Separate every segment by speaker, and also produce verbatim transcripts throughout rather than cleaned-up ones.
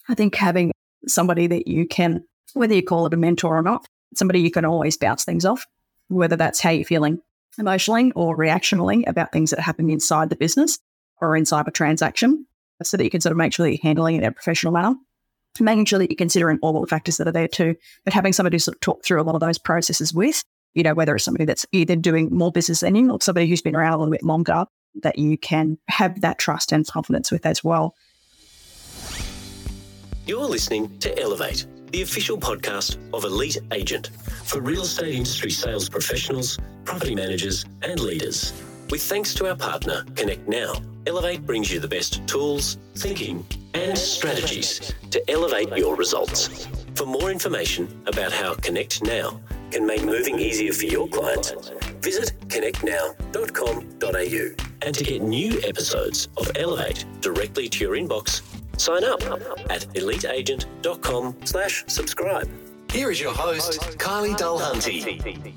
Speaker 1: I think having somebody that you can, whether you call it a mentor or not, somebody you can always bounce things off, whether that's how you're feeling emotionally or reactionally about things that happen inside the business or inside a transaction, so that you can sort of make sure that you're handling it in a professional manner, making sure that you're considering all the factors that are there too, but having somebody to sort of talk through a lot of those processes with, you know, whether it's somebody that's either doing more business than you or somebody who's been around a little bit longer, that you can have that trust and confidence with as well.
Speaker 2: You're listening to Elevate, the official podcast of Elite Agent for real estate industry sales professionals, property managers and leaders. With thanks to our partner, Connect Now, Elevate brings you the best tools, thinking and strategies to elevate your results. For more information about how Connect Now can make moving easier for your clients, visit connect now dot com dot a u. And to get new episodes of Elevate directly to your inbox, sign up at eliteagent.com slash subscribe. Here is your host, Kylie Dulhunty.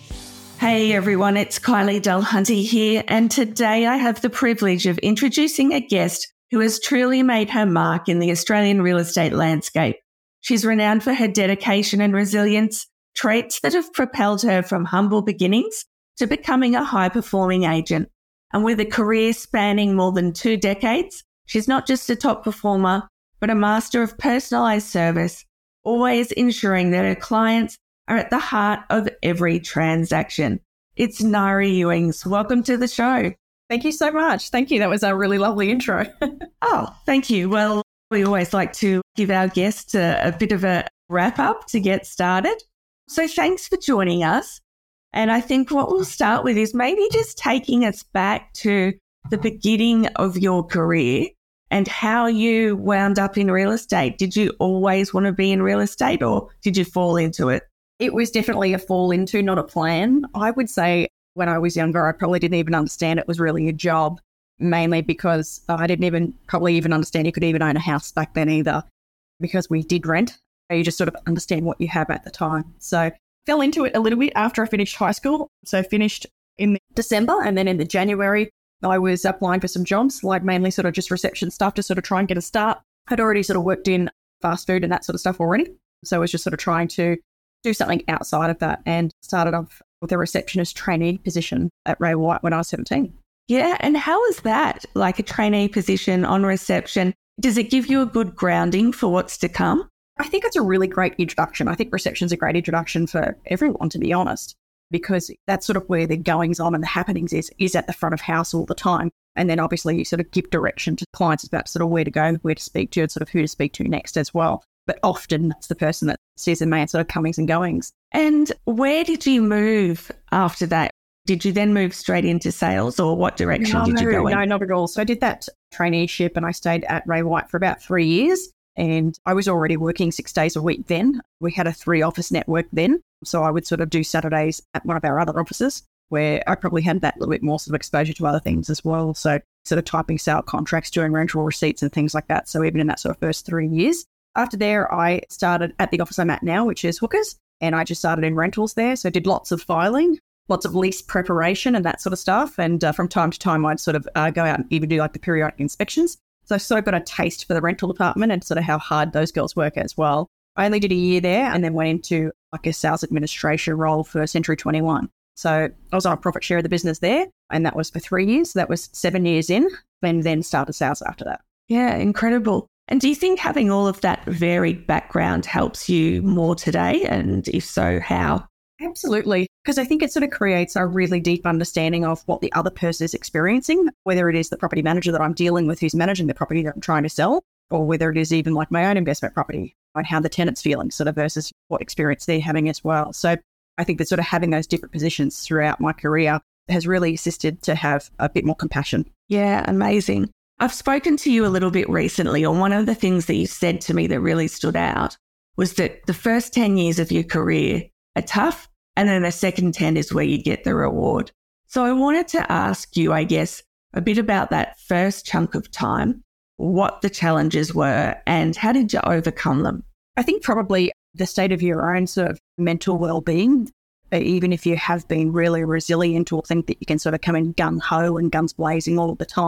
Speaker 3: Hey everyone, it's Kylie Dulhunty here, and today I have the privilege of introducing a guest who has truly made her mark in the Australian real estate landscape. She's renowned for her dedication and resilience, traits that have propelled her from humble beginnings to becoming a high-performing agent. And with a career spanning more than two decades, she's not just a top performer, but a master of personalised service, always ensuring that her clients are at the heart of every transaction. It's Ngari Ewings. Welcome to the show.
Speaker 1: Thank you so much. Thank you. That was a really lovely intro.
Speaker 3: Oh, thank you. Well, we always like to give our guests a, a bit of a wrap up to get started. So thanks for joining us. And I think what we'll start with is maybe just taking us back to the beginning of your career and how you wound up in real estate. Did you always want to be in real estate, or did you fall into it?
Speaker 1: It was definitely a fall into, not a plan. I would say when I was younger, I probably didn't even understand it was really a job, mainly because I didn't even probably even understand you could even own a house back then either, because we did rent. You just sort of understand what you have at the time. So fell into it a little bit after I finished high school. So finished in December, and then in the January, I was applying for some jobs, like mainly sort of just reception stuff to sort of try and get a start. I'd already sort of worked in fast food and that sort of stuff already. So I was just sort of trying to do something outside of that, and started off with a receptionist trainee position at Ray White when I was seventeen.
Speaker 3: Yeah, and how is that, like a trainee position on reception? Does it give you a good grounding for what's to come?
Speaker 1: I think it's a really great introduction. I think reception's a great introduction for everyone, to be honest, because that's sort of where the goings on and the happenings is, is at the front of house all the time. And then obviously you sort of give direction to clients about sort of where to go, where to speak to, and sort of who to speak to next as well. But often it's the person that sees the main sort of comings and goings.
Speaker 3: And where did you move after that? Did you then move straight into sales, or what direction
Speaker 1: no,
Speaker 3: did you go in?
Speaker 1: No, not at all. So I did that traineeship and I stayed at Ray White for about three years. And I was already working six days a week then. We had a three office network then. So I would sort of do Saturdays at one of our other offices, where I probably had that little bit more sort of exposure to other things as well. So sort of typing sale contracts, doing rental receipts and things like that. So even in that sort of first three years. After there, I started at the office I'm at now, which is Hookers. And I just started in rentals there. So I did lots of filing, lots of lease preparation and that sort of stuff. And uh, from time to time, I'd sort of uh, go out and even do like the periodic inspections. So I sort of got a taste for the rental department and sort of how hard those girls work as well. I only did a year there and then went into like a sales administration role for Century twenty-one. So I was on a profit share of the business there, and that was for three years. So that was seven years in, and then started sales after that.
Speaker 3: Yeah, incredible. And do you think having all of that varied background helps you more today? And if so, how?
Speaker 1: Absolutely. Because I think it sort of creates a really deep understanding of what the other person is experiencing, whether it is the property manager that I'm dealing with who's managing the property that I'm trying to sell, or whether it is even like my own investment property, and how the tenant's feeling sort of versus what experience they're having as well. So I think that sort of having those different positions throughout my career has really assisted to have a bit more compassion.
Speaker 3: Yeah, amazing. I've spoken to you a little bit recently, and one of the things that you said to me that really stood out was that the first ten years of your career are tough, and then the second ten is where you get the reward. So I wanted to ask you, I guess, a bit about that first chunk of time, what the challenges were, and how did you overcome them?
Speaker 1: I think probably the state of your own sort of mental well-being, even if you have been really resilient or think that you can sort of come in gung-ho and guns blazing all the time,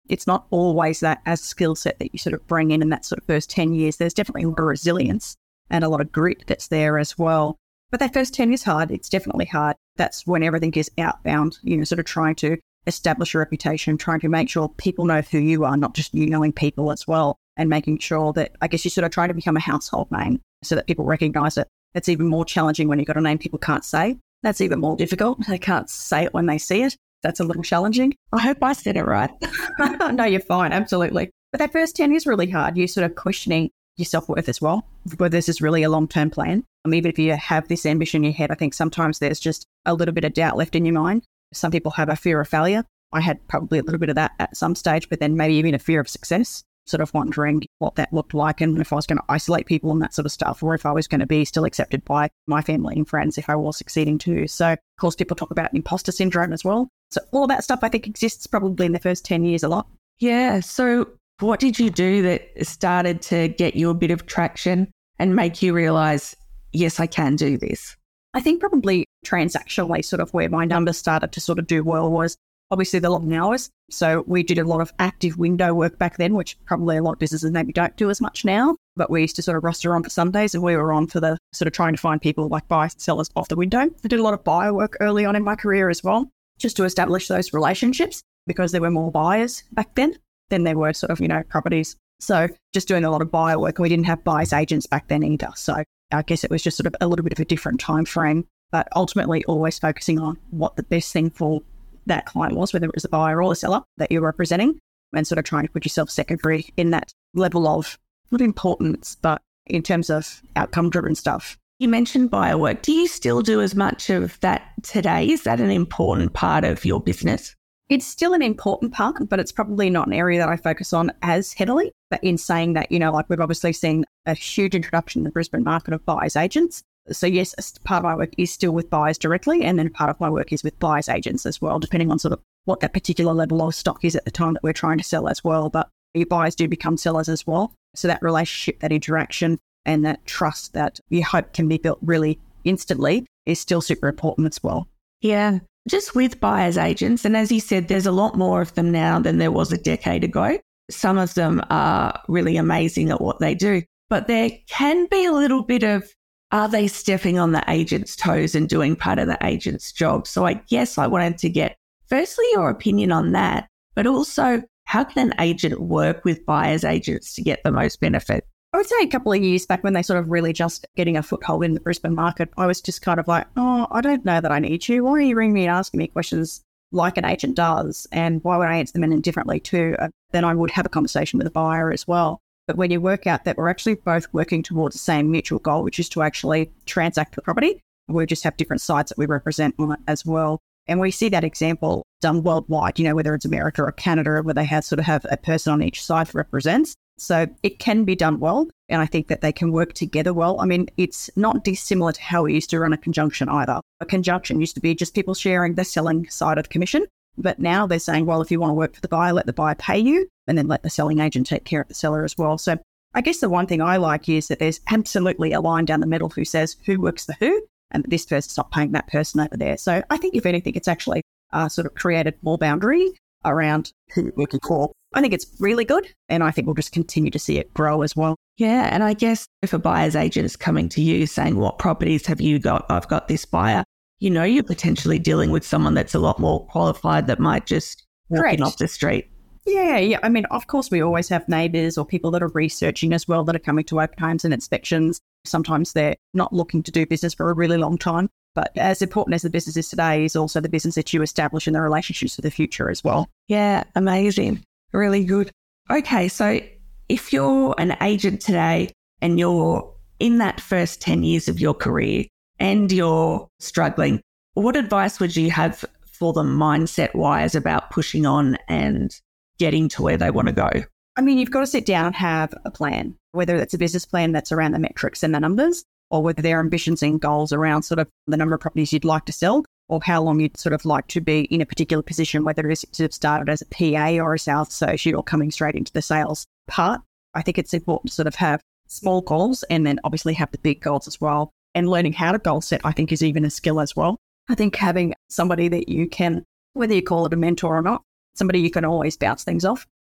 Speaker 1: it's not always that as a skill set that you sort of bring in in that sort of first ten years. There's definitely a lot of resilience and a lot of grit that's there as well. But that first ten is hard. It's definitely hard. That's when everything is outbound, you know, sort of trying to establish a reputation, trying to make sure people know who you are, not just you knowing people as well, and making sure that, I guess, you sort of try to become a household name so that people recognize it. That's even more challenging when you've got a name people can't say. That's even more difficult. They can't say it when they see it. That's a little challenging.
Speaker 3: I hope I said it right.
Speaker 1: No, you're fine. Absolutely. But that first ten is really hard. You're sort of questioning your self-worth as well, whether this is really a long-term plan. I mean, even if you have this ambition in your head, I think sometimes there's just a little bit of doubt left in your mind. Some people have a fear of failure. I had probably a little bit of that at some stage, but then maybe even a fear of success, sort of wondering what that looked like and if I was going to isolate people and that sort of stuff, or if I was going to be still accepted by my family and friends if I was succeeding too. So, of course, people talk about imposter syndrome as well. So all that stuff I think exists probably in the first ten years a lot.
Speaker 3: Yeah. So what did you do that started to get you a bit of traction and make you realise, yes, I can do this?
Speaker 1: I think probably transactionally sort of where my numbers started to sort of do well was obviously the long hours. So we did a lot of active window work back then, which probably a lot of businesses maybe don't do as much now. But we used to sort of roster on for Sundays and we were on for the sort of trying to find people like buy sellers off the window. I did a lot of buyer work early on in my career as well, just to establish those relationships because there were more buyers back then than there were sort of, you know, properties. So just doing a lot of buyer work. We didn't have buyers agents back then either. So I guess it was just sort of a little bit of a different time frame, but ultimately always focusing on what the best thing for that client was, whether it was a buyer or a seller that you're representing, and sort of trying to put yourself secondary in that level of not importance, but in terms of outcome-driven stuff.
Speaker 3: You mentioned buyer work. Do you still do as much of that today? Is that an important part of your business?
Speaker 1: It's still an important part, but it's probably not an area that I focus on as heavily. But in saying that, you know, like we've obviously seen a huge introduction in the Brisbane market of buyers agents. So yes, part of my work is still with buyers directly, and then part of my work is with buyers agents as well, depending on sort of what that particular level of stock is at the time that we're trying to sell as well. But your buyers do become sellers as well. So that relationship, that interaction, and that trust that you hope can be built really instantly is still super important as well.
Speaker 3: Yeah, just with buyers agents, and as you said, there's a lot more of them now than there was a decade ago. Some of them are really amazing at what they do, but there can be a little bit of, are they stepping on the agent's toes and doing part of the agent's job? So I guess I wanted to get, firstly, your opinion on that, but also how can an agent work with buyers agents to get the most benefit?
Speaker 1: I would say a couple of years back when they sort of really just getting a foothold in the Brisbane market, I was just kind of like, oh, I don't know that I need you. Why are you ringing me and asking me questions like an agent does? And why would I answer them indifferently too? Uh, then I would have a conversation with a buyer as well. But when you work out that we're actually both working towards the same mutual goal, which is to actually transact the property, we just have different sides that we represent on it as well. And we see that example done worldwide, you know, whether it's America or Canada, where they have sort of have a person on each side that represents. So it can be done well. And I think that they can work together well. I mean, it's not dissimilar to how we used to run a conjunction either. A conjunction used to be just people sharing the selling side of the commission. But now they're saying, well, if you want to work for the buyer, let the buyer pay you and then let the selling agent take care of the seller as well. So I guess the one thing I like is that there's absolutely a line down the middle who says who works for who, and this person's not paying that person over there. So I think if anything, it's actually uh, sort of created more boundary around who you're working for. I think it's really good, and I think we'll just continue to see it grow as well.
Speaker 3: Yeah, and I guess if a buyer's agent is coming to you saying, what properties have you got? I've got this buyer. You know, you're potentially dealing with someone that's a lot more qualified that might just walk
Speaker 1: Correct.
Speaker 3: in off the street.
Speaker 1: Yeah, yeah. I mean, of course, we always have neighbours or people that are researching as well that are coming to open homes and inspections. Sometimes they're not looking to do business for a really long time. But as important as the business is today is also the business that you establish in the relationships for the future as well.
Speaker 3: Yeah, amazing. Really good. Okay, so if you're an agent today and you're in that first ten years of your career and you're struggling, what advice would you have for them mindset-wise about pushing on and getting to where they want to go?
Speaker 1: I mean, you've got to sit down and have a plan, whether it's a business plan that's around the metrics and the numbers, or whether their ambitions and goals around sort of the number of properties you'd like to sell, or how long you'd sort of like to be in a particular position, whether it's to have started as a P A or a sales associate or coming straight into the sales part. I think it's important to sort of have small goals and then obviously have the big goals as well. And learning how to goal set, I think, is even a skill as well. I think having somebody that you can, whether you call it a mentor or not, somebody you can always bounce things off.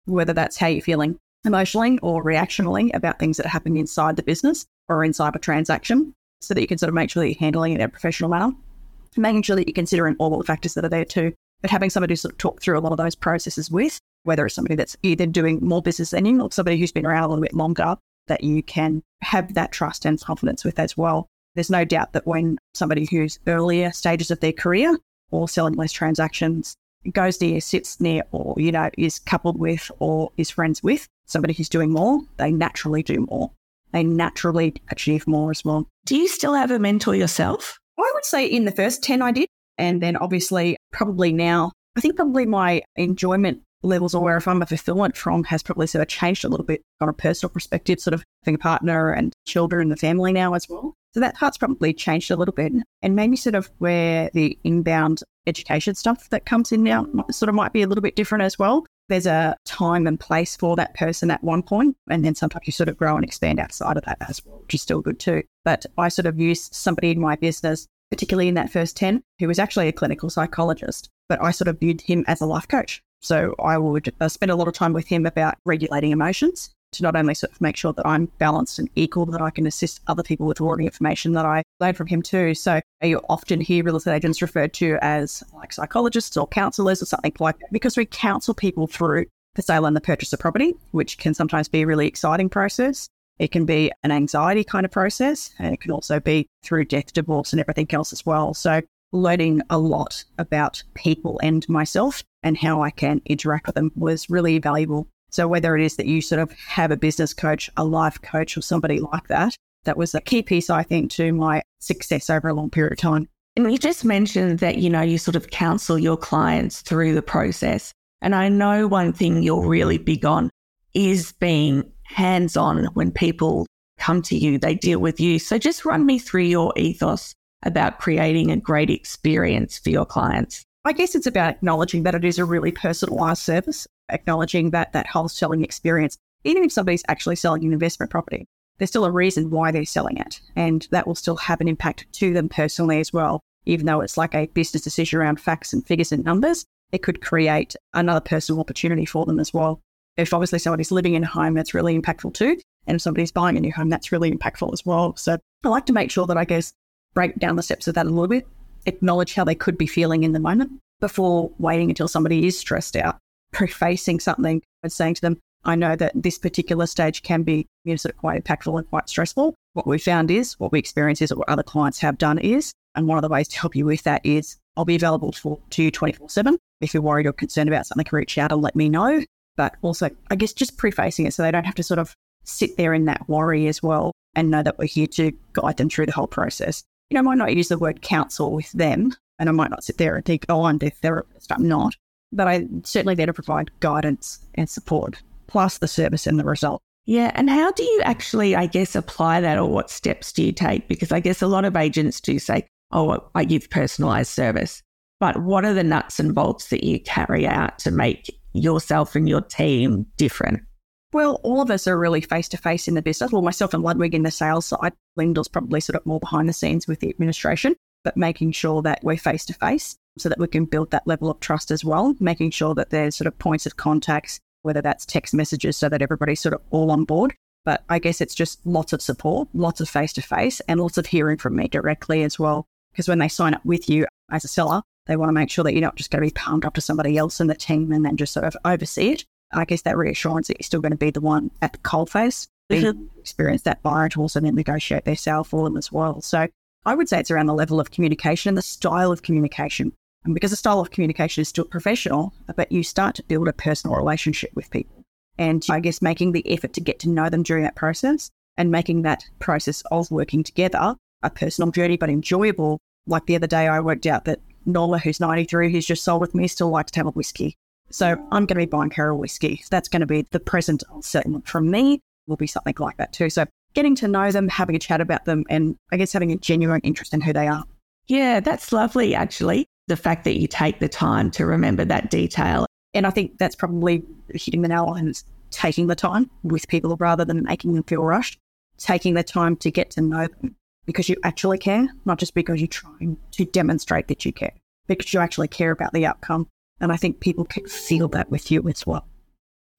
Speaker 1: whether that's how you're feeling emotionally or reactionally about things that happen inside the business or inside a transaction, so that you can sort of make sure that you're handling it in a professional manner, making sure that you're considering all the factors that are there too. But having somebody to sort of talk through a lot of those processes with, whether it's somebody that's either doing more business than you or somebody who's been around a little bit longer, that you can have that trust and confidence with as well. There's no doubt that when somebody who's earlier stages of their career or selling less transactions goes near, sits near, or, you know, is coupled with or is friends with somebody who's doing more, they naturally do more. They naturally achieve more as well.
Speaker 3: Do you still have a mentor yourself?
Speaker 1: I would say in the first ten I did. And then obviously probably now, I think probably my enjoyment levels or where I find my fulfillment from has probably sort of changed a little bit on a personal perspective, sort of having a partner and children and the family now as well. So that part's probably changed a little bit, and maybe sort of where the inbound education stuff that comes in now sort of might be a little bit different as well. There's a time and place for that person at one point, and then sometimes you sort of grow and expand outside of that as well, which is still good too. But I sort of used somebody in my business, particularly in that first ten, who was actually a clinical psychologist, but I sort of viewed him as a life coach. So I would uh, spend a lot of time with him about regulating emotions to not only sort of make sure that I'm balanced and equal, that I can assist other people with all the information that I learned from him too. So you often hear real estate agents referred to as like psychologists or counsellors or something like that, because we counsel people through the sale and the purchase of property, which can sometimes be a really exciting process. It can be an anxiety kind of process, and it can also be through death, divorce and everything else as well. So learning a lot about people and myself and how I can interact with them was really valuable. So whether it is that you sort of have a business coach, a life coach or somebody like that, that was a key piece, I think, to my success over a long period of time.
Speaker 3: And you just mentioned that, you know, you sort of counsel your clients through the process. And I know one thing you're really big on is being hands-on when people come to you, they deal with you. So just run me through your ethos about creating a great experience for your clients.
Speaker 1: I guess it's about acknowledging that it is a really personalised service, acknowledging that that whole selling experience, even if somebody's actually selling an investment property, there's still a reason why they're selling it. And that will still have an impact to them personally as well. Even though it's like a business decision around facts and figures and numbers, it could create another personal opportunity for them as well. If obviously somebody's living in a home, that's really impactful too. And if somebody's buying a new home, that's really impactful as well. So I like to make sure that I guess break down the steps of that a little bit, acknowledge how they could be feeling in the moment before waiting until somebody is stressed out, prefacing something and saying to them, I know that this particular stage can be, you know, sort of quite impactful and quite stressful. What we found is, what we experience is, what other clients have done is, and one of the ways to help you with that is I'll be available for to you twenty-four seven. If you're worried or concerned about something, reach out and let me know. But also, I guess, just prefacing it so they don't have to sort of sit there in that worry as well, and know that we're here to guide them through the whole process. You know, I might not use the word counsel with them, and I might not sit there and think, oh, I'm their therapist. I'm not. But I'm certainly there to provide guidance and support, plus the service and the result.
Speaker 3: Yeah. And how do you actually, I guess, apply that, or what steps do you take? Because I guess a lot of agents do say, oh, I give personalised service. But what are the nuts and bolts that you carry out to make yourself and your team different?
Speaker 1: Well, all of us are really face-to-face in the business. Well, myself and Ludwig in the sales side. Lyndall's probably sort of more behind the scenes with the administration, but making sure that we're face-to-face so that we can build that level of trust as well, making sure that there's sort of points of contacts, whether that's text messages so that everybody's sort of all on board. But I guess it's just lots of support, lots of face-to-face, and lots of hearing from me directly as well. Because when they sign up with you as a seller, they want to make sure that you're not just going to be pumped up to somebody else in the team and then just sort of oversee it. I guess that reassurance that you're still going to be the one at the coalface, mm-hmm. experience that buyer to also then negotiate their sale for them as well. So I would say it's around the level of communication and the style of communication. And because the style of communication is still professional, but you start to build a personal relationship with people. And I guess making the effort to get to know them during that process and making that process of working together a personal journey, but enjoyable. Like the other day, I worked out that Norma, who's ninety-three, who's just sold with me, still likes to have a whiskey. So I'm going to be buying her a whiskey. So that's going to be the present settlement from me, will be something like that too. So getting to know them, having a chat about them, and I guess having a genuine interest in who they are.
Speaker 3: Yeah, that's lovely, actually. The fact that you take the time to remember that detail.
Speaker 1: And I think that's probably hitting the nail on it, taking the time with people rather than making them feel rushed, taking the time to get to know them because you actually care, not just because you're trying to demonstrate that you care, because you actually care about the outcome. And I think people can feel that with you as well.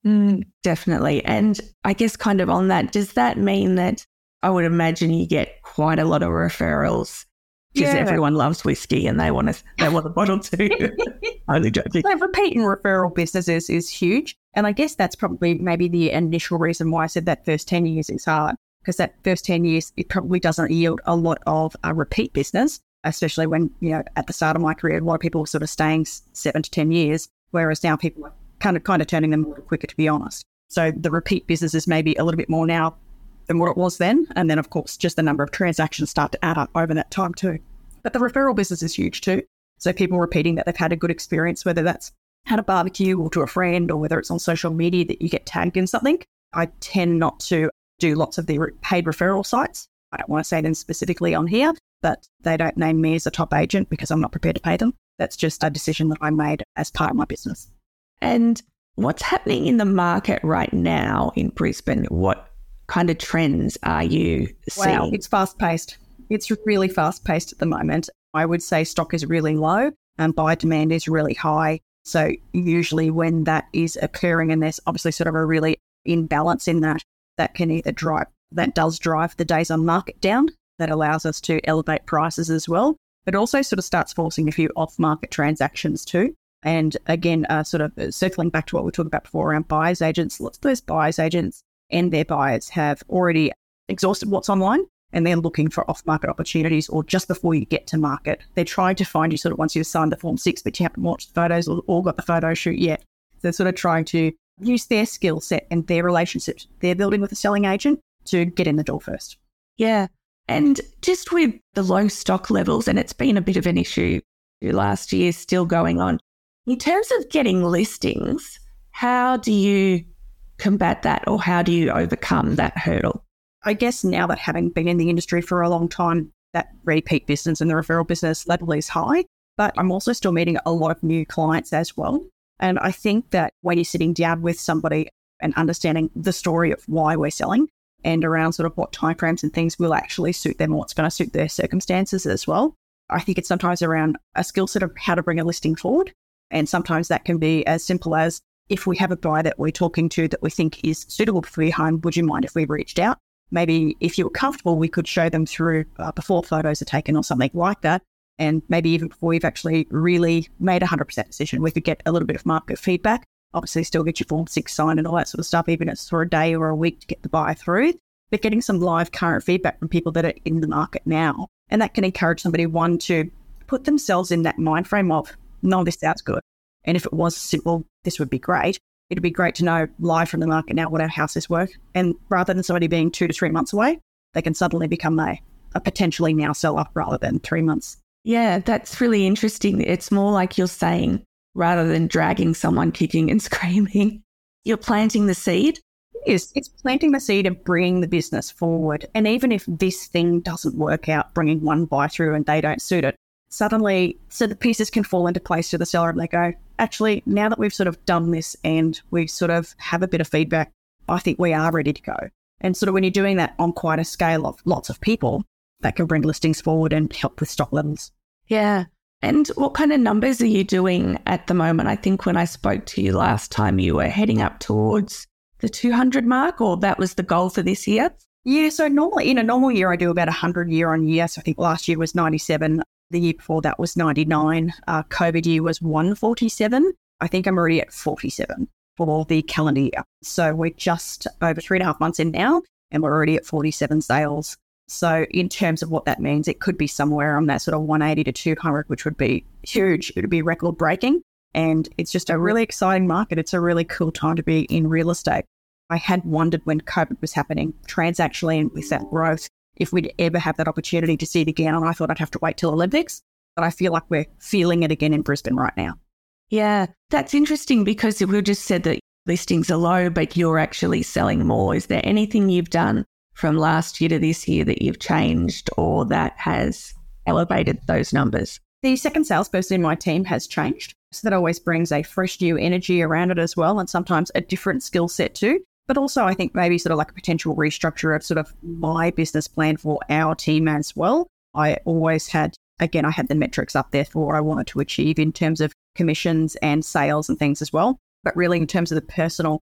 Speaker 3: Mm, definitely. And I guess kind of on that, does that mean that I would imagine you get quite a lot of referrals because
Speaker 1: Yeah.
Speaker 3: everyone loves whiskey and they want to, they want a bottle too? Only joking.
Speaker 1: So repeat and referral businesses is huge. And I guess that's probably maybe the initial reason why I said that first ten years is hard, because that first ten years, it probably doesn't yield a lot of uh, repeat business, especially when, you know, at the start of my career, a lot of people were sort of staying s- seven to ten years, whereas now people are kind of, kind of turning them a little quicker, to be honest. So the repeat business is maybe a little bit more now than what it was then. And then, of course, just the number of transactions start to add up over that time too. But the referral business is huge too. So people repeating that they've had a good experience, whether that's at a barbecue or to a friend, or whether it's on social media that you get tagged in something. I tend not to do lots of the re- paid referral sites. I don't want to say them specifically on here, but they don't name me as a top agent because I'm not prepared to pay them. That's just a decision that I made as part of my business.
Speaker 3: And what's happening in the market right now in Brisbane? What kind of trends are you seeing?
Speaker 1: Wow, it's fast-paced. It's really fast-paced at the moment. I would say stock is really low and buyer demand is really high. So usually when that is occurring, and there's obviously sort of a really imbalance in that, that can either drive, that does drive the days on market down. That allows us to elevate prices as well, but also sort of starts forcing a few off-market transactions too. And again, uh, sort of circling back to what we talked about before around buyers agents, lots of those buyers agents and their buyers have already exhausted what's online and they're looking for off-market opportunities, or just before you get to market. They're trying to find you sort of once you've signed the Form six, but you haven't watched the photos or, or got the photo shoot yet. So they're sort of trying to use their skill set and their relationships they're building with a selling agent to get in the door first.
Speaker 3: Yeah. And just with the low stock levels, and it's been a bit of an issue last year, still going on. In terms of getting listings, how do you combat that, or how do you overcome that hurdle?
Speaker 1: I guess now that having been in the industry for a long time, that repeat business and the referral business level is high, but I'm also still meeting a lot of new clients as well. And I think that when you're sitting down with somebody and understanding the story of why we're selling and around sort of what timeframes and things will actually suit them or what's going to suit their circumstances as well, I think it's sometimes around a skill set of how to bring a listing forward. And sometimes that can be as simple as, if we have a buyer that we're talking to that we think is suitable for your home, would you mind if we reached out? Maybe if you were comfortable, we could show them through uh, before photos are taken or something like that. And maybe even before we've actually really made a one hundred percent decision, we could get a little bit of market feedback. Obviously, still get your Form six signed and all that sort of stuff, even if it's for a day or a week to get the buyer through. But getting some live current feedback from people that are in the market now. And that can encourage somebody, one, to put themselves in that mind frame of, no, this sounds good. And if it was simple, this would be great. It'd be great to know live from the market now what our houses work. And rather than somebody being two to three months away, they can suddenly become a, a potentially now seller rather than three months.
Speaker 3: Yeah, that's really interesting. It's more like you're saying, rather than dragging someone kicking and screaming, you're planting the seed.
Speaker 1: Yes, it's planting the seed and bringing the business forward. And even if this thing doesn't work out, bringing one buy through and they don't suit it, suddenly, so the pieces can fall into place to the seller and they go, actually, now that we've sort of done this and we sort of have a bit of feedback, I think we are ready to go. And sort of when you're doing that on quite a scale of lots of people, that can bring listings forward and help with stock levels.
Speaker 3: Yeah. And what kind of numbers are you doing at the moment? I think when I spoke to you last time, you were heading up towards the two hundred mark, or that was the goal for this year?
Speaker 1: Yeah, so normally in a normal year, I do about one hundred year on year. So I think last year was ninety-seven. The year before that was ninety-nine. Uh, COVID year was one forty-seven. I think I'm already at forty-seven for the calendar year. So we're just over three and a half months in now, and we're already at forty-seven sales. So in terms of what that means, it could be somewhere on that sort of one eighty to two hundred, which would be huge. It would be record breaking. And it's just a really exciting market. It's a really cool time to be in real estate. I had wondered when COVID was happening, transactionally and with that growth, if we'd ever have that opportunity to see it again. And I thought I'd have to wait till Olympics, but I feel like we're feeling it again in Brisbane right now.
Speaker 3: Yeah, that's interesting because we just said that listings are low, but you're actually selling more. Is there anything you've done from last year to this year that you've changed or that has elevated those numbers?
Speaker 1: The second salesperson in my team has changed. So that always brings a fresh new energy around it as well, and sometimes a different skill set too. But also I think maybe sort of like a potential restructure of sort of my business plan for our team as well. I always had, again, I had the metrics up there for what I wanted to achieve in terms of commissions and sales and things as well. But really in terms of the personal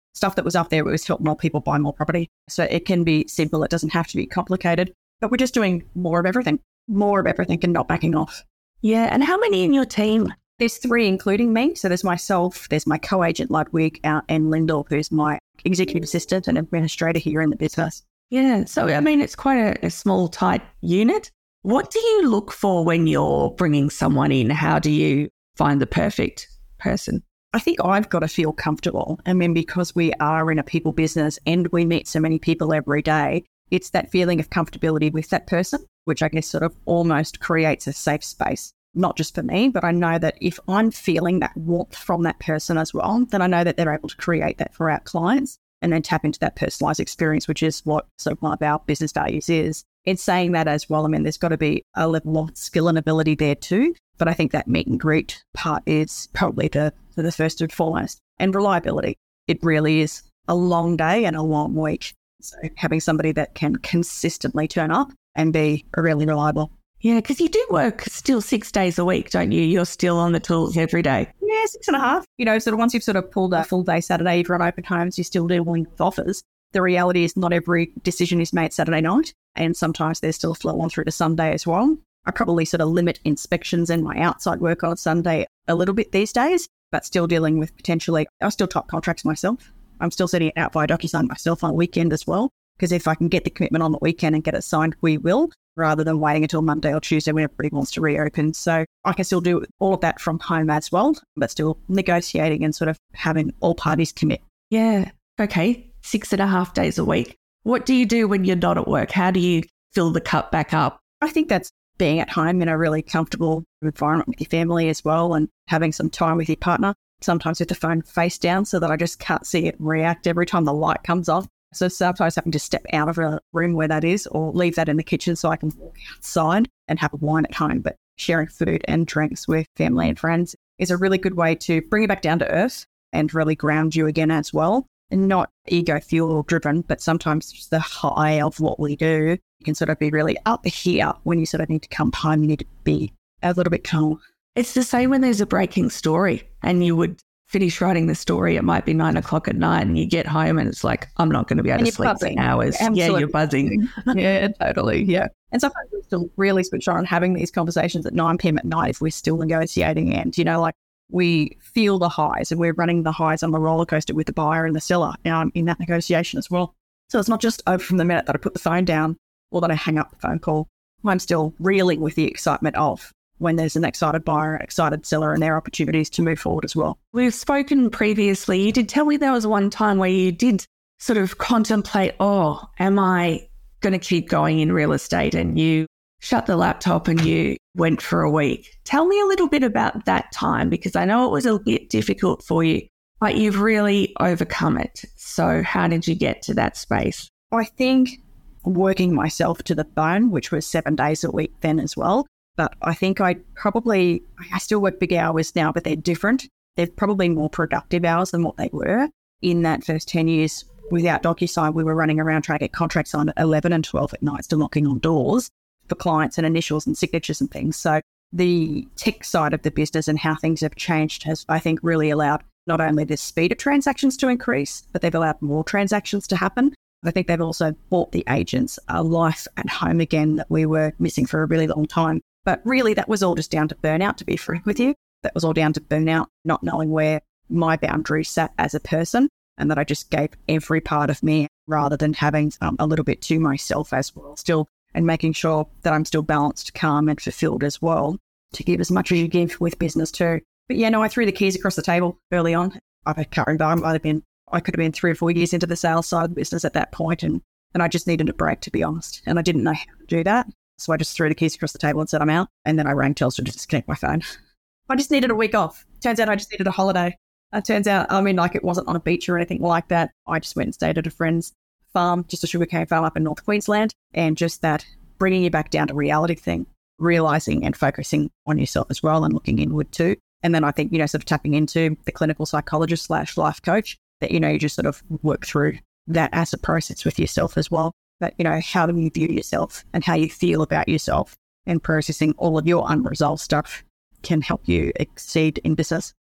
Speaker 1: stuff that was up there was help more people buy more property. So it can be simple. It doesn't have to be complicated, but we're just doing more of everything, more of everything and not backing off.
Speaker 3: Yeah. And how many in your team?
Speaker 1: There's three, including me. So there's myself, there's my co-agent Ludwig, uh, and Lyndall, who's my executive assistant and administrator here in the business.
Speaker 3: Yeah. So, I mean, it's quite a, a small, tight unit. What do you look for when you're bringing someone in? How do you find the perfect person?
Speaker 1: I think I've got to feel comfortable. I mean, because we are in a people business and we meet so many people every day, it's that feeling of comfortability with that person, which I guess sort of almost creates a safe space, not just for me, but I know that if I'm feeling that warmth from that person as well, then I know that they're able to create that for our clients and then tap into that personalised experience, which is what sort of one of our business values is. In saying that as well, I mean, there's got to be a level of skill and ability there too. But I think that meet and greet part is probably the, the first and foremost. And reliability. It really is a long day and a long week. So having somebody that can consistently turn up and be really reliable.
Speaker 3: Yeah, because you do work still six days a week, don't you? You're still on the tools every day.
Speaker 1: Yeah, six and a half. You know, sort of once you've sort of pulled a full day Saturday, you've run open homes, you're still dealing with offers. The reality is not every decision is made Saturday night, and sometimes there's still a flow on through to Sunday as well. I probably sort of limit inspections and my outside work on Sunday a little bit these days, but still dealing with potentially, I still type contracts myself. I'm still sending it out via DocuSign myself on a weekend as well, because if I can get the commitment on the weekend and get it signed, we will, rather than waiting until Monday or Tuesday when everybody wants to reopen. So I can still do all of that from home as well, but still negotiating and sort of having all parties commit.
Speaker 3: Yeah. Okay. Six and a half days a week. What do you do when you're not at work? How do you fill the cup back up?
Speaker 1: I think that's being at home in a really comfortable environment with your family as well, and having some time with your partner, sometimes with the phone face down so that I just can't see it react every time the light comes off. So sometimes having to step out of a room where that is, or leave that in the kitchen so I can walk outside and have a wine at home. But sharing food and drinks with family and friends is a really good way to bring you back down to earth and really ground you again as well. And not ego fuel driven, but sometimes just the high of what we do. You can sort of be really up here when you sort of need to come home. You need to be a little bit calm.
Speaker 3: It's the same when there's a breaking story and you would finish writing the story. It might be nine o'clock at night and you get home and it's like, I'm not going to be able
Speaker 1: and
Speaker 3: to sleep
Speaker 1: buzzing.
Speaker 3: for hours.
Speaker 1: Absolutely.
Speaker 3: Yeah, you're buzzing.
Speaker 1: Yeah, totally. Yeah. And sometimes we're still really switched on having these conversations at nine p.m. at night if we're still negotiating. And, you know, like, we feel the highs and we're running the highs on the roller coaster with the buyer and the seller um, in that negotiation as well. So it's not just over from the minute that I put the phone down or that I hang up the phone call. I'm still reeling with the excitement of when there's an excited buyer, an excited seller, and their opportunities to move forward as well.
Speaker 3: We've spoken previously. You did tell me there was one time where you did sort of contemplate, oh, am I going to keep going in real estate? And you shut the laptop and you went for a week. Tell me a little bit about that time, because I know it was a bit difficult for you, but you've really overcome it. So how did you get to that space?
Speaker 1: I think working myself to the bone, which was seven days a week then as well. But I think I probably, I still work big hours now, but they're different. They're probably more productive hours than what they were. In that first ten years without DocuSign, we were running around trying to get contracts on at eleven and twelve at night, still knocking on doors for clients and initials and signatures and things. So the tech side of the business and how things have changed has, I think, really allowed not only the speed of transactions to increase, but they've allowed more transactions to happen. I think they've also bought the agents a life at home again that we were missing for a really long time. But really, that was all just down to burnout, to be frank with you. That was all down to burnout, not knowing where my boundaries sat as a person, and that I just gave every part of me rather than having um, a little bit to myself as well still, and making sure that I'm still balanced, calm and fulfilled as well, to give as much as you give with business too. But yeah, no, I threw the keys across the table early on. I've had current I might have been, I could have been three or four years into the sales side of the business at that point, and, and I just needed a break, to be honest. And I didn't know how to do that. So I just threw the keys across the table and said, I'm out. And then I rang Telstra to disconnect my phone. I just needed a week off. Turns out I just needed a holiday. It turns out, I mean, like, it wasn't on a beach or anything like that. I just went and stayed at a friend's farm, just a sugarcane farm up in North Queensland. And just that bringing you back down to reality thing, realising and focusing on yourself as well and looking inward too. And then I think, you know, sort of tapping into the clinical psychologist slash life coach, that, you know, you just sort of work through that as a process with yourself as well. But, you know, how do you view yourself and how you feel about yourself, and processing all of your unresolved stuff can help you exceed in business.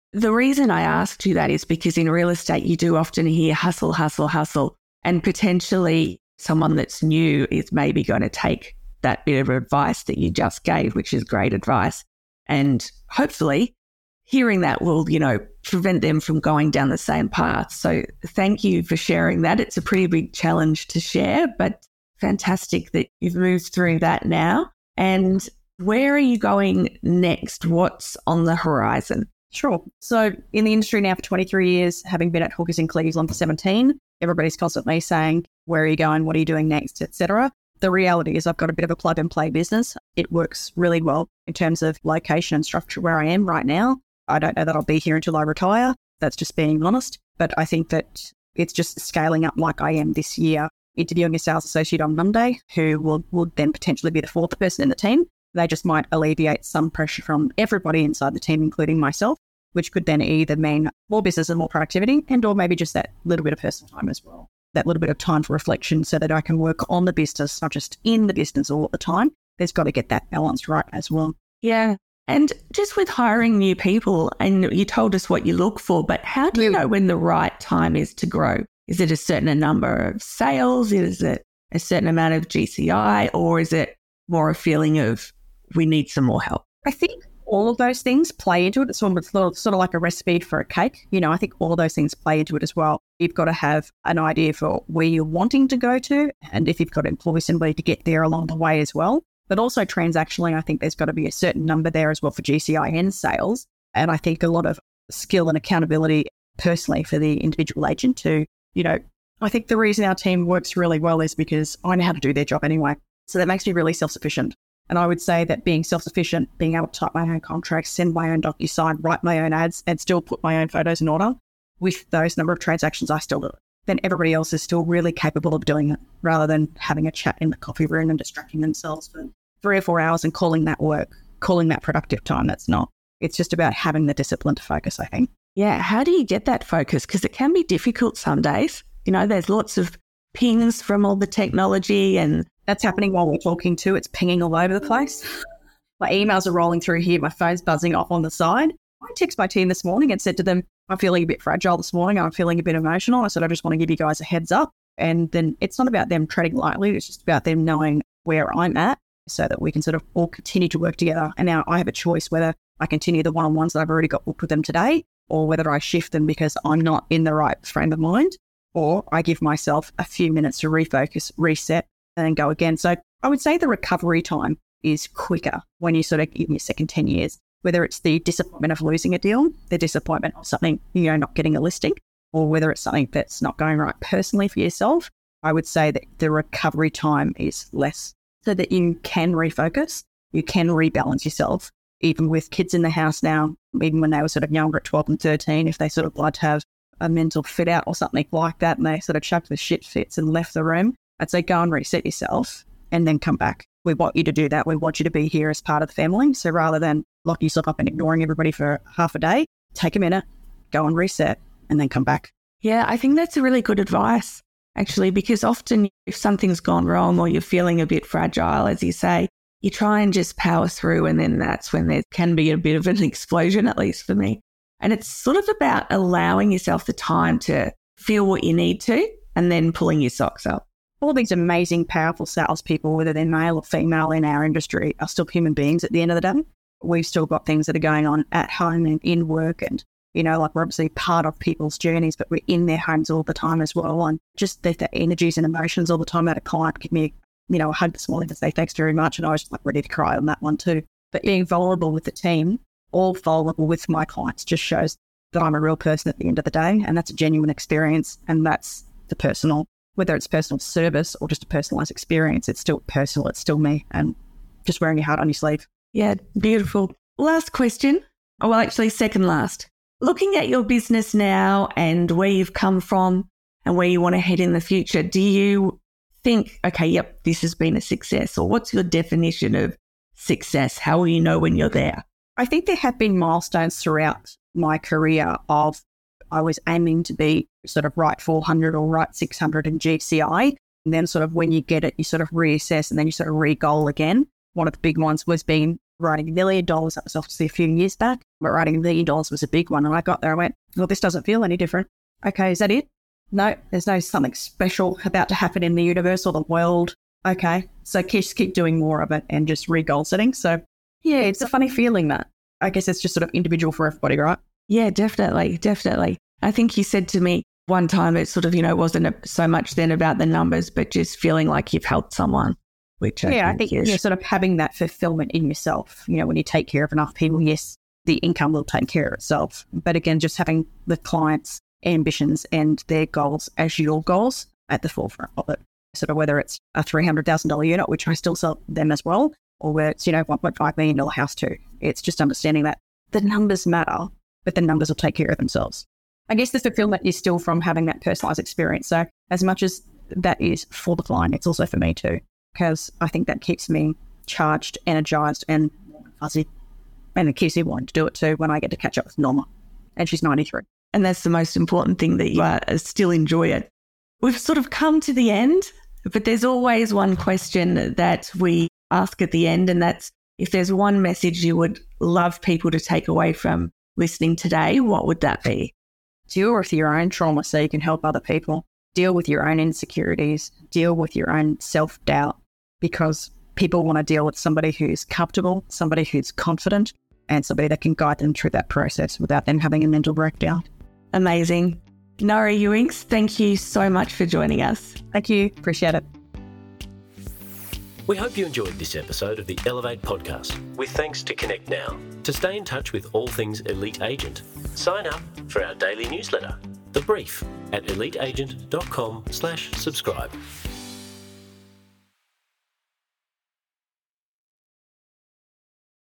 Speaker 3: The reason I asked you that is because in real estate, you do often hear hustle, hustle, hustle, and potentially someone that's new is maybe going to take that bit of advice that you just gave, which is great advice. And hopefully hearing that will, you know, prevent them from going down the same path. So thank you for sharing that. It's a pretty big challenge to share, but fantastic that you've moved through that now. And where are you going next? What's on the horizon?
Speaker 1: Sure. So in the industry now for twenty-three years, having been at Hookers in Cleveland for seventeen, everybody's constantly saying, where are you going? What are you doing next? et cetera. The reality is I've got a bit of a plug and play business. It works really well in terms of location and structure where I am right now. I don't know that I'll be here until I retire. That's just being honest. But I think that it's just scaling up like I am this year, interviewing a sales associate on Monday who will, will then potentially be the fourth person in the team. They just might alleviate some pressure from everybody inside the team, including myself, which could then either mean more business and more productivity and or maybe just that little bit of personal time as well. That little bit of time for reflection so that I can work on the business, not just in the business all the time. There's got to get that balance right as well.
Speaker 3: Yeah. And just with hiring new people, and you told us what you look for, but how do you know when the right time is to grow? Is it a certain number of sales? Is it a certain amount of G C I? Or is it more a feeling of we need some more help?
Speaker 1: I think all of those things play into it. It's sort of, sort of like a recipe for a cake. You know, I think all of those things play into it as well. You've got to have an idea for where you're wanting to go to, and if you've got to employ somebody to get there along the way as well. But also transactionally, I think there's got to be a certain number there as well for G C I and sales. And I think a lot of skill and accountability personally for the individual agent to, you know, I think the reason our team works really well is because I know how to do their job anyway. So that makes me really self-sufficient. And I would say that being self-sufficient, being able to type my own contracts, send my own DocuSign, write my own ads, and still put my own photos in order, with those number of transactions, I still do it. Then everybody else is still really capable of doing it rather than having a chat in the coffee room and distracting themselves for three or four hours and calling that work, calling that productive time. That's not. It's just about having the discipline to focus, I think.
Speaker 3: Yeah. How do you get that focus? Because it can be difficult some days. You know, there's lots of pings from all the technology, and
Speaker 1: that's happening while we're talking too. It's pinging all over the place. My emails are rolling through here. My phone's buzzing off on the side. I texted my team this morning and said to them, I'm feeling a bit fragile this morning. I'm feeling a bit emotional. I said, I just want to give you guys a heads up. And then it's not about them treading lightly. It's just about them knowing where I'm at so that we can sort of all continue to work together. And now I have a choice whether I continue the one-on-ones that I've already got booked with them today, or whether I shift them because I'm not in the right frame of mind, or I give myself a few minutes to refocus, reset, and then go again. So I would say the recovery time is quicker when you sort of in your second ten years, whether it's the disappointment of losing a deal, the disappointment of something, you know, not getting a listing, or whether it's something that's not going right personally for yourself. I would say that the recovery time is less so that you can refocus, you can rebalance yourself. Even with kids in the house now, even when they were sort of younger at twelve and thirteen, if they sort of like to have a mental fit out or something like that and they sort of chucked the shit fits and left the room, I'd say go and reset yourself and then come back. We want you to do that. We want you to be here as part of the family. So rather than lock yourself up and ignoring everybody for half a day, take a minute, go and reset and then come back.
Speaker 3: Yeah, I think that's a really good advice, actually, because often if something's gone wrong or you're feeling a bit fragile, as you say, you try and just power through, and then that's when there can be a bit of an explosion, at least for me. And it's sort of about allowing yourself the time to feel what you need to and then pulling your socks up.
Speaker 1: All these amazing, powerful salespeople, whether they're male or female in our industry, are still human beings at the end of the day. We've still got things that are going on at home and in work, and, you know, like we're obviously part of people's journeys, but we're in their homes all the time as well. And just the, the energies and emotions all the time. I had a client give me, you know, a hug this morning to say thanks very much, and I was like ready to cry on that one too. But being vulnerable with the team, all vulnerable with my clients, just shows that I'm a real person at the end of the day, and that's a genuine experience, and that's the personal. Whether it's personal service or just a personalised experience, it's still personal, it's still me, and just wearing your heart on your sleeve.
Speaker 3: Yeah, beautiful. Last question. Oh, well, actually, second last. Looking at your business now and where you've come from and where you want to head in the future, do you think, okay, yep, this has been a success? Or what's your definition of success? How will you know when you're there?
Speaker 1: I think there have been milestones throughout my career of I was aiming to be sort of right four hundred or right six hundred in G C I. And then sort of when you get it, you sort of reassess and then you sort of re-goal again. One of the big ones was being writing a million dollars. That was obviously a few years back, but writing a million dollars was a big one. And I got there, I went, well, this doesn't feel any different. Okay, is that it? No, there's no something special about to happen in the universe or the world. Okay, so just keep doing more of it and just re-goal setting. So yeah, it's a funny feeling that. I guess it's just sort of individual for everybody, right?
Speaker 3: Yeah, definitely, definitely. I think you said to me one time it sort of, you know, wasn't so much then about the numbers, but just feeling like you've helped someone, which I
Speaker 1: yeah,
Speaker 3: think
Speaker 1: I think
Speaker 3: is...
Speaker 1: you're sort of having that fulfillment in yourself. You know, when you take care of enough people, yes, the income will take care of itself. But again, just having the clients' ambitions and their goals as your goals at the forefront of it. Sort of whether it's a three hundred thousand dollars unit, which I still sell them as well, or where it's, you know, one point five million dollars house too. It's just understanding that the numbers matter, but the numbers will take care of themselves. I guess the fulfillment is still from having that personalized experience. So as much as that is for the client, it's also for me too, because I think that keeps me charged, energized, and fuzzy. And it keeps me wanting to do it too when I get to catch up with Norma. And she's ninety-three.
Speaker 3: And that's the most important thing, that you uh, still enjoy it. We've sort of come to the end, but there's always one question that we ask at the end, and that's, if there's one message you would love people to take away from listening today, what would that be?
Speaker 1: Deal with your own trauma so you can help other people. Deal with your own insecurities. Deal with your own self-doubt, because people want to deal with somebody who's comfortable, somebody who's confident, and somebody that can guide them through that process without them having a mental breakdown.
Speaker 3: Amazing. Nora Ewings, thank you so much for joining us.
Speaker 1: Thank you. Appreciate it.
Speaker 2: We hope you enjoyed this episode of the Elevate podcast, with thanks to Connect Now. To stay in touch with all things Elite Agent, sign up for our daily newsletter, The Brief, at eliteagent.com slash subscribe.